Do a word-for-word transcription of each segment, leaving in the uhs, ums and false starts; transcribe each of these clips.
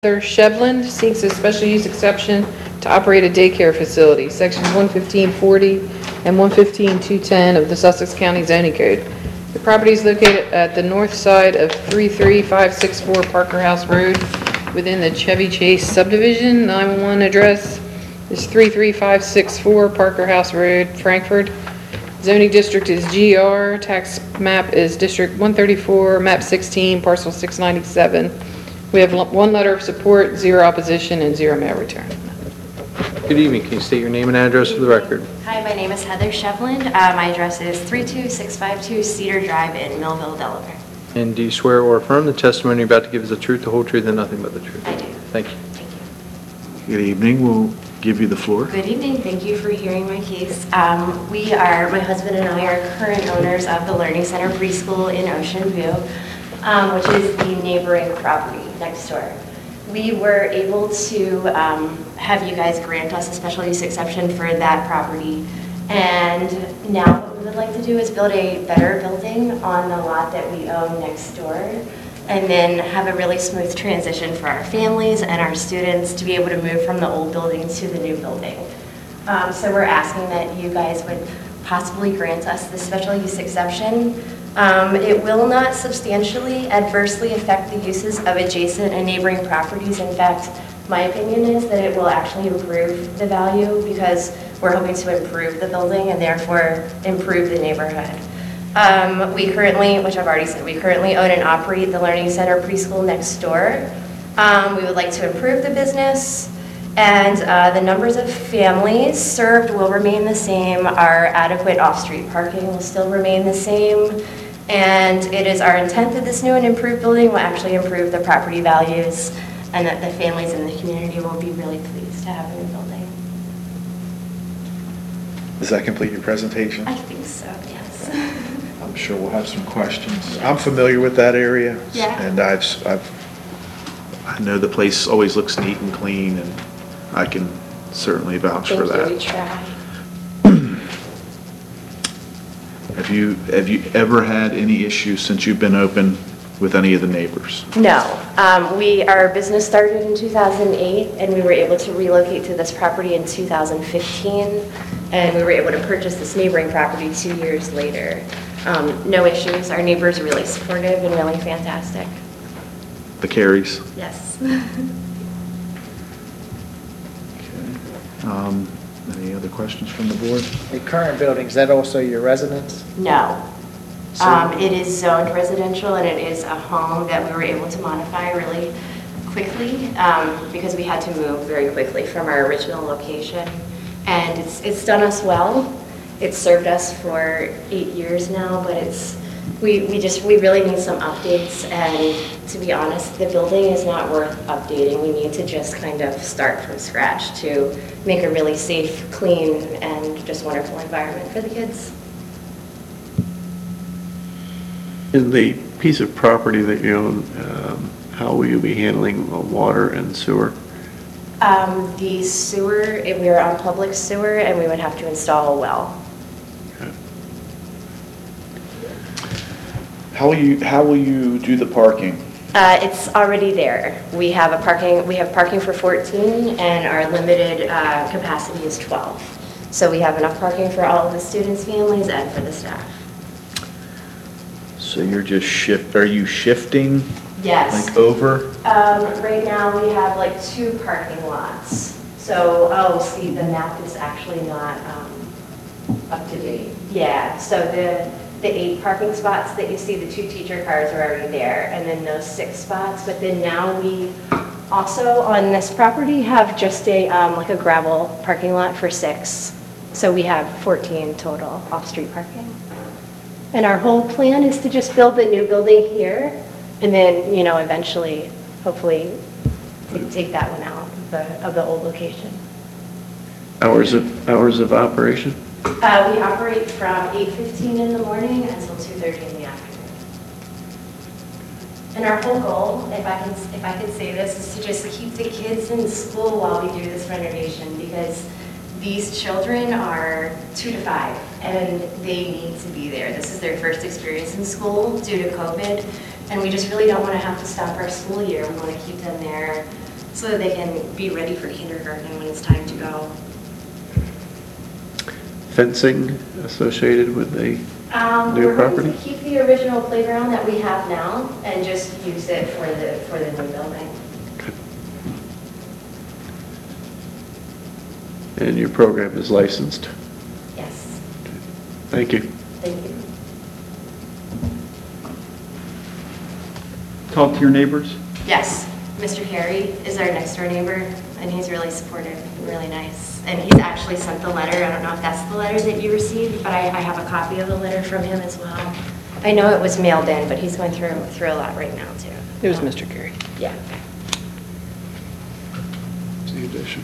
Heather Shevland seeks a special use exception to operate a daycare facility, sections one fifteen forty and one fifteen two ten of the Sussex County Zoning Code. The property is located at the north side of three three five six four Parker House Road within the Chevy Chase subdivision. nine one one address is three three five six four Parker House Road, Frankfurt. Zoning district is G R. Tax map is District one thirty-four, map sixteen, parcel six ninety-seven. We have one letter of support, zero opposition, and zero mail return. Good evening. Can you state your name and address for the record? Hi, my name is Heather Shevland. Uh, my address is three two six five two Cedar Drive in Millville, Delaware. And do you swear or affirm the testimony you're about to give is the truth, the whole truth, and nothing but the truth? I do. Thank you. Thank you. Good evening. We'll give you the floor. Good evening. Thank you for hearing my case. Um, we are, my husband and I are current owners of the Learning Center Preschool in Ocean View, um, which is the neighboring property next door. We were able to um, have you guys grant us a special use exception for that property. And now what we would like to do is build a better building on the lot that we own next door, and then have a really smooth transition for our families and our students to be able to move from the old building to the new building. Um, so we're asking that you guys would possibly grant us the special use exception. Um, it will not substantially adversely affect the uses of adjacent and neighboring properties. In fact, my opinion is that it will actually improve the value because we're hoping to improve the building and therefore improve the neighborhood. Um, we currently, which I've already said, we currently own and operate the Learning Center Preschool next door. Um, we would like to improve the business, and uh, the numbers of families served will remain the same. Our adequate off-street parking will still remain the same. And it is our intent that this new and improved building will actually improve the property values and that the families in the community will be really pleased to have a new building. Does that complete your presentation? I think so, yes. I'm sure we'll have some questions. I'm familiar with that area. Yeah. And I've, I've, I know the place always looks neat and clean, and I can certainly vouch for Thank that. you, we try. Have you, have you ever had any issues since you've been open with any of the neighbors? No. Um, we, our business started in two thousand eight, and we were able to relocate to this property in two thousand fifteen, and we were able to purchase this neighboring property two years later. Um, no issues. Our neighbors are really supportive and really fantastic. The Carries? Yes. Okay. Um, Any other questions from the board? The current building, is that also your residence? No. So- Um, it is zoned residential, and it is a home that we were able to modify really quickly um, because we had to move very quickly from our original location. And it's, it's done us well. It's served us for eight years now, but it's, we, we just, we really need some updates. And to be honest, the building is not worth updating. We need to just kind of start from scratch to make a really safe, clean, and just wonderful environment for the kids. In the piece of property that you own, um, how will you be handling the water and sewer? Um, the sewer, if we are on public sewer, and we would have to install a well. Okay. How will you, how will you do the parking? Uh, it's already there. We have a parking, we have parking for fourteen, and our limited uh, capacity is twelve. So we have enough parking for all of the students' families and for the staff. So you're just shift, are you shifting? Yes. Like over? Um, right now we have like two parking lots. So, oh, see, the map is actually not um, up to date. Yeah, so the, the eight parking spots that you see, the two teacher cars are already there, and then those six spots. But then now we also on this property have just a, um, like a gravel parking lot for six. So we have fourteen total off-street parking. And our whole plan is to just build the new building here, and then, you know, eventually, hopefully, take- take that one out of the, of the old location. Hours of, hours of operation? Uh, we operate from eight fifteen in the morning until two thirty in the afternoon. And our whole goal, if I can, if I could say this, is to just keep the kids in school while we do this renovation, because these children are two to five, and they need to be there. This is their first experience in school due to COVID, and we just really don't want to have to stop our school year. We want to keep them there so that they can be ready for kindergarten when it's time to go. Fencing associated with the Um, New we're going property? to keep the original playground that we have now and just use it for the, for the new building. And your program is licensed? Yes, Thank you. thank you. Talk to your neighbors? Yes, Mister Carey is our next door neighbor, and he's really supportive, and really nice. And he's actually sent the letter. I don't know if that's the letter that you received, but I, I have a copy of the letter from him as well. I know it was mailed in, but he's going through, through a lot right now, too. It was Mister Carey. Yeah. It's the addition.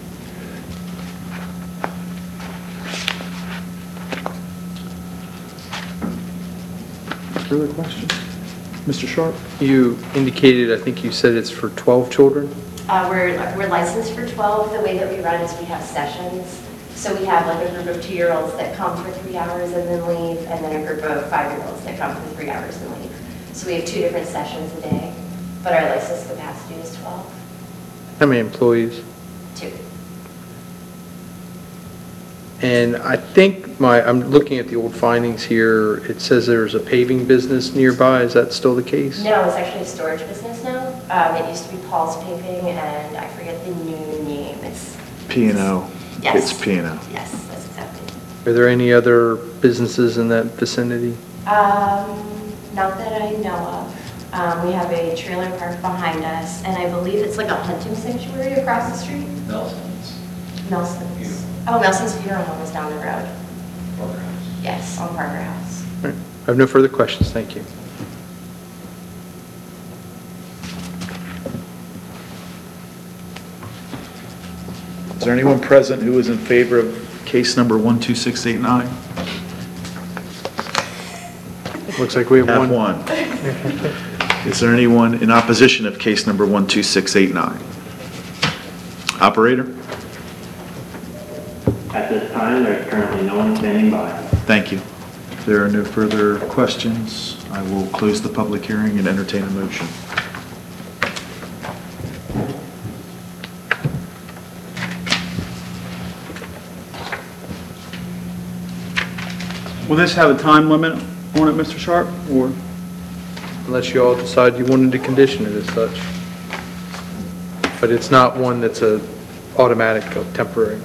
Further questions? Mister Sharp? You indicated, I think you said it's for twelve children? Uh, we're, we're licensed for twelve. The way that we run is we have sessions. So we have like a group of two-year-olds that come for three hours and then leave, and then a group of five-year-olds that come for three hours and leave. So we have two different sessions a day, but our license capacity is twelve. How many employees? Two. And I think my, I'm looking at the old findings here, it says there's a paving business nearby, is that still the case? No, it's actually a storage business now. Um, it used to be Paul's Paving, and I forget the new name. It's P and O. Yes. It's P and O. Yes, that's exactly. Are there any other businesses in that vicinity? Um, not that I know of. Um, we have a trailer park behind us, and I believe it's like a hunting sanctuary across the street. Nelson's. Nelson's. Oh, Nelson's Funeral Home is down the road. Parker House. Yes, on Parker House. All right. I have no further questions, thank you. Is there anyone present who is in favor of case number one two six eight nine? Looks like we have Have one. one. Is there anyone in opposition of case number one two six eight nine? Operator? At this time, there's currently no one standing by. Thank you. If there are no further questions, I will close the public hearing and entertain a motion. Will this have a time limit on it, Mister Sharp, or? Unless you all decide you wanted to condition it as such. But it's not one that's a automatic or temporary.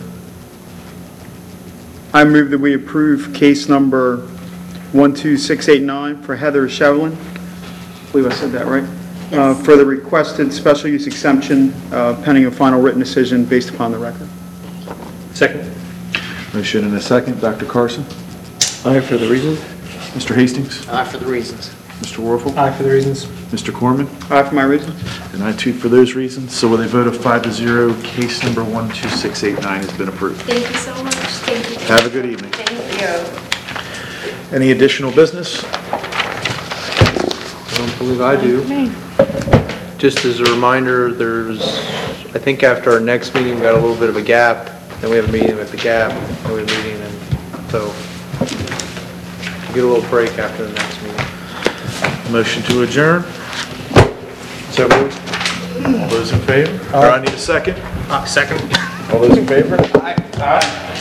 I move that we approve case number one two six eight nine for Heather Shevlin. I believe I said that right? Uh, For the requested special use exemption uh, pending a final written decision based upon the record. Second. Motion and a second. Doctor Carson? Aye, for the reason? Mister Hastings? Aye for the reasons. Mister Warfel? Aye for the reasons. Mister Corman? Aye for my reasons. And I too for those reasons. So with a vote of five to zero, case number one two six eight nine has been approved. Thank you so much. Thank you. Have a good evening. Thank you. Any additional business? I don't believe I do. Just as a reminder, there's, I think after our next meeting, we got a little bit of a gap, then we have a meeting with the gap, then we have a meeting, and so get a little break after the next meeting. Motion to adjourn? So moved. All those in favor? Or I need a second? Second. All those in favor? Aye. Aye.